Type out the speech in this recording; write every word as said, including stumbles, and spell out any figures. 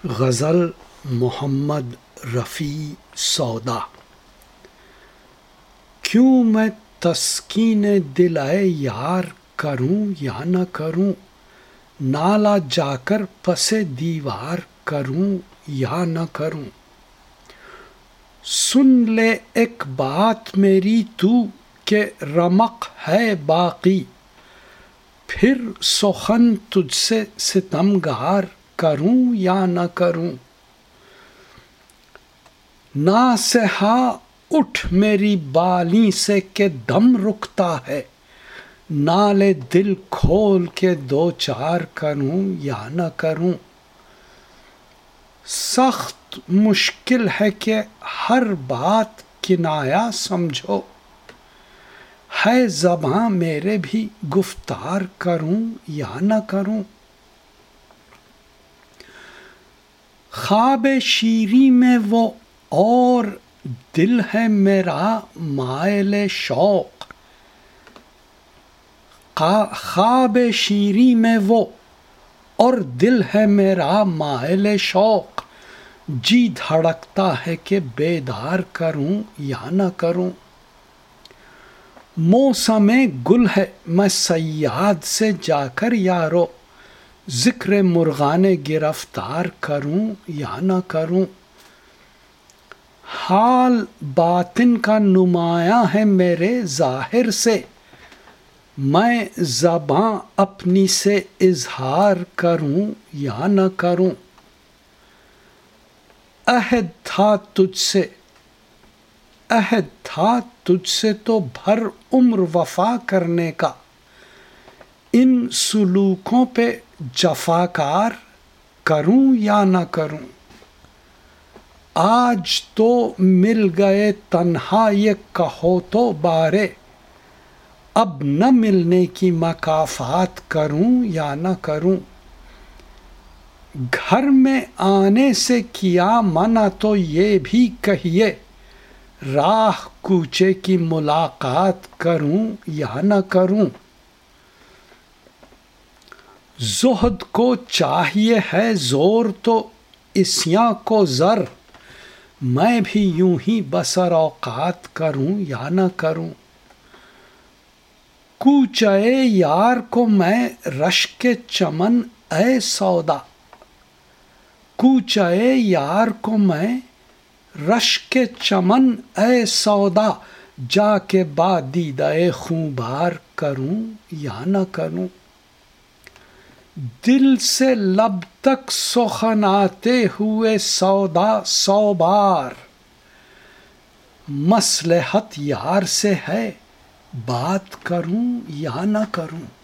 غزل محمد رفیع سودا۔ کیوں میں تسکین دل اے یار کروں یا نہ کروں، نالا جا کر پس دیوار کروں یا نہ کروں۔ سن لے ایک بات میری تو کہ رمق ہے باقی، پھر سخن تجھ سے ستمگار کروں یا نہ کروں۔ ناصحا اٹھ میری بالی سے کہ دم رکتا ہے، نالے دل کھول کے دو چار کروں یا نہ کروں۔ سخت مشکل ہے کہ ہر بات کنایا سمجھو، ہے زباں میرے بھی گفتار کروں یا نہ کروں۔ خواب شیریں میں وہ اور دل ہے میرا مائل شوق، خواب شیریں میں وہ اور دل ہے میرا مائل شوق، جی دھڑکتا ہے کہ بیدار کروں یا نہ کروں۔ موسم گل ہے میں صیاد سے جا کر یارو، ذکر مرغان گرفتار کروں یا نہ کروں۔ حال باطن کا نمایاں ہے میرے ظاہر سے، میں زباں اپنی سے اظہار کروں یا نہ کروں۔ عہد تھا تجھ سے عہد تھا تجھ سے تو بھر عمر وفا کرنے کا، ان سلوکوں پہ جفاکار کروں یا نہ کروں۔ آج تو مل گئے تنہا یہ کہو تو بارے، اب نہ ملنے کی مکافات کروں یا نہ کروں۔ گھر میں آنے سے کیا منع تو یہ بھی کہیے، راہ کوچے کی ملاقات کروں یا نہ کروں۔ زہد کو چاہیے ہے زور تو عصیاں کو زر، میں بھی یوں ہی بسر اوقات کروں یا نہ کروں۔ کوچے یار کو میں رشک چمن اے سودا، کوچے یار کو میں رشک چمن اے سودا، جا کے با دیدہ خوں بار کروں یا نہ کروں۔ دل سے لب تک سخن آتے ہوئے سودا سو بار، مصلحت یار سے ہے بات کروں یا نہ کروں۔